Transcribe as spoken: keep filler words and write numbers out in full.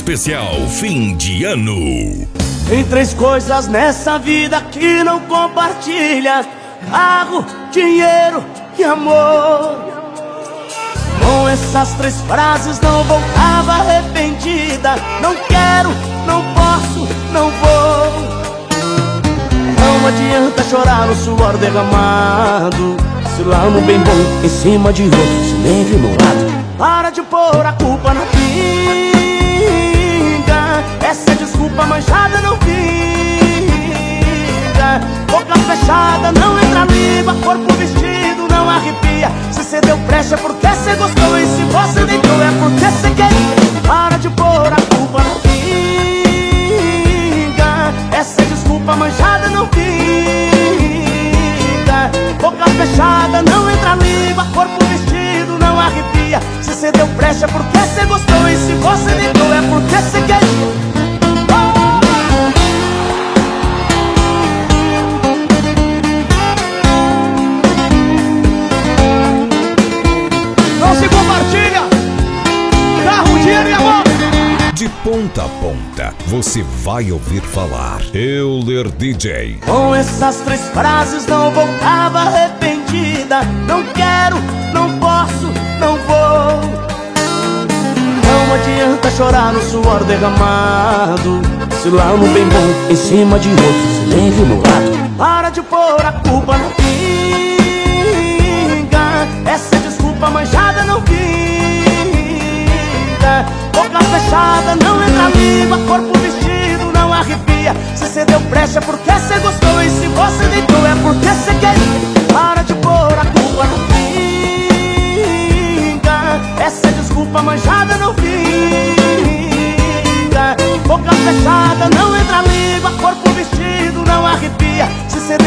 especial fim de ano. Tem três coisas nessa vida que não compartilha: carro, dinheiro e amor. Com essas três frases não voltava arrependida. Não quero, não posso, não vou. Não adianta chorar no suor derramado, se lá no bem bom em cima de outro, se nem do meu lado. Para de pôr a culpa na pinga, essa desculpa manchada não pinga. Boca fechada, não entra língua, corpo vestido não arrepia. Se cê deu brecha é porque cê gostou, e se você deitou é porque cê queria. Para de pôr a culpa na pinga, essa desculpa manchada não pinga. Boca fechada, não entra língua, corpo vestido não arrepia. Se cê deu brecha é porque cê gostou, e se você deitou é porque cê queria. De ponta a ponta, você vai ouvir falar Euler D J. Com essas três frases não voltava arrependida. Não quero, não posso, não vou. Não adianta chorar no suor derramado, se lá no bem bom em cima de outro, se nem do meu lado. Para de pôr a culpa na pinga, essa desculpa manchada não pinga. Boca fechada, não entra língua, corpo vestido não arrepia. Se cê deu brecha é porque cê gostou, e se você deitou é porque cê queria. Para de pôr a culpa na pinga, essa desculpa manchada não pinga. Boca fechada, não entra língua, corpo vestido não arrepia. Se cê